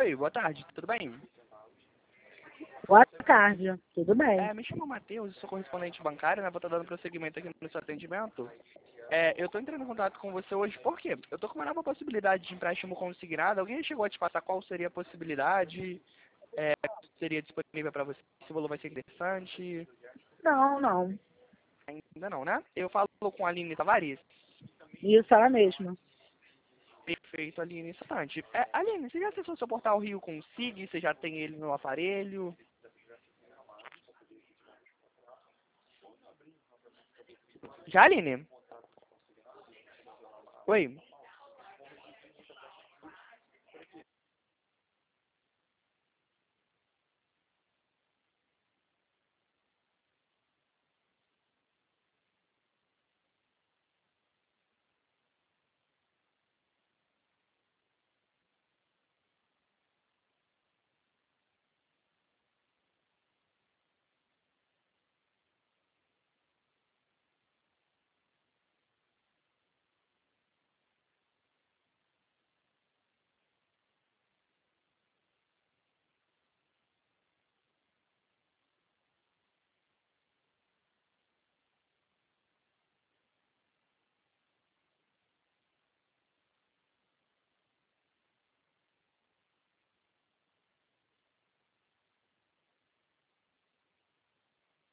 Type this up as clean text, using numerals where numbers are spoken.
Oi, boa tarde, tudo bem? Boa tarde, tudo bem? Me chamo Matheus, sou correspondente bancário, né? Vou estar dando prosseguimento aqui no seu atendimento. Eu estou entrando em contato com você hoje porque eu estou com uma nova possibilidade de empréstimo consignado. Alguém chegou a te passar qual seria a possibilidade? Seria disponível para você? Se o valor vai ser interessante? Não, não. Ainda não, né? Eu falo com a Aline Tavares. Isso, ela mesma. Perfeito, Aline, instante. Aline, você já acessou seu portal Rio Consigne? Você já tem ele no aparelho? Já, Aline? Oi?